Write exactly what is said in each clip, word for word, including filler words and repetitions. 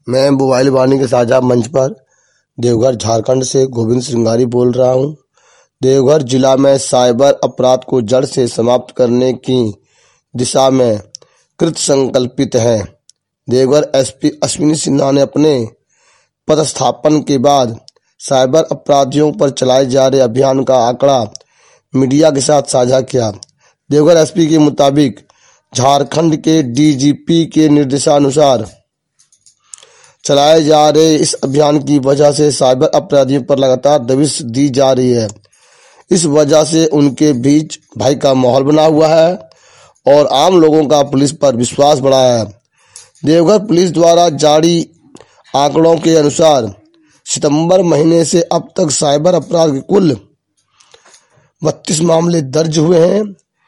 मैं मोबाइल वाणी के साझा मंच पर देवघर झारखंड से गोविंद श्रृंगारी बोल रहा हूं। देवघर जिला में साइबर अपराध को जड़ से समाप्त करने की दिशा में कृत संकल्पित है। देवघर एसपी अश्विनी सिन्हा ने अपने पदस्थापन के बाद साइबर अपराधियों पर चलाए जा रहे अभियान का आंकड़ा मीडिया के साथ साझा किया। देवघर एसपी के मुताबिक झारखंड के डीजीपी के निर्देशानुसार चलाए जा रहे इस अभियान की वजह से साइबर अपराधियों पर लगातार दबिश दी जा रही है। इस वजह से उनके बीच भय का माहौल बना हुआ है और आम लोगों का पुलिस पर विश्वास बढ़ा है। देवघर पुलिस द्वारा जारी आंकड़ों के अनुसार सितंबर महीने से अब तक साइबर अपराध के कुल बत्तीस मामले दर्ज हुए हैं।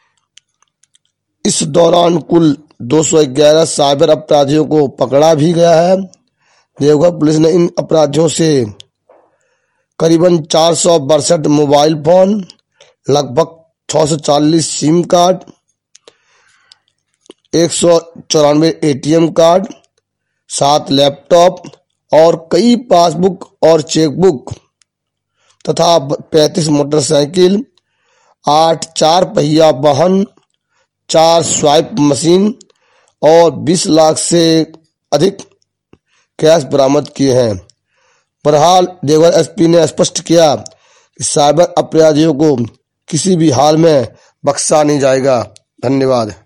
इस दौरान कुल दो सौ ग्यारह साइबर अपराधियों को पकड़ा भी गया है। देवघर पुलिस ने इन अपराधियों से करीबन चार सौ बासठ मोबाइल फोन, लगभग छह सौ चालीस सिम कार्ड, एक सौ चौरानवे एटीएम कार्ड, सात लैपटॉप और कई पासबुक और चेकबुक तथा पैंतीस मोटरसाइकिल, आठ चार पहिया वाहन, चार स्वाइप मशीन और बीस लाख से अधिक कैश बरामद किए हैं। बहरहाल देवघर एसपी ने स्पष्ट किया कि साइबर अपराधियों को किसी भी हाल में बख्शा नहीं जाएगा। धन्यवाद।